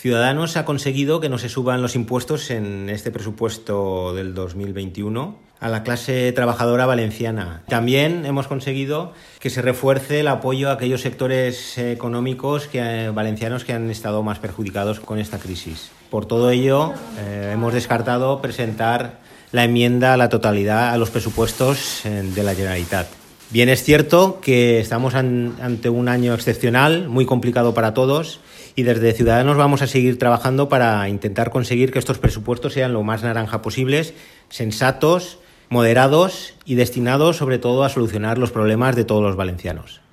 Ciudadanos ha conseguido que no se suban los impuestos en este presupuesto del 2021 a la clase trabajadora valenciana. También hemos conseguido que se refuerce el apoyo a aquellos sectores económicos valencianos que han estado más perjudicados con esta crisis. Por todo ello, hemos descartado presentar la enmienda a la totalidad a los presupuestos de la Generalitat. Bien, es cierto que estamos ante un año excepcional, muy complicado para todos, y desde Ciudadanos vamos a seguir trabajando para intentar conseguir que estos presupuestos sean lo más naranja posibles, sensatos, moderados y destinados sobre todo a solucionar los problemas de todos los valencianos.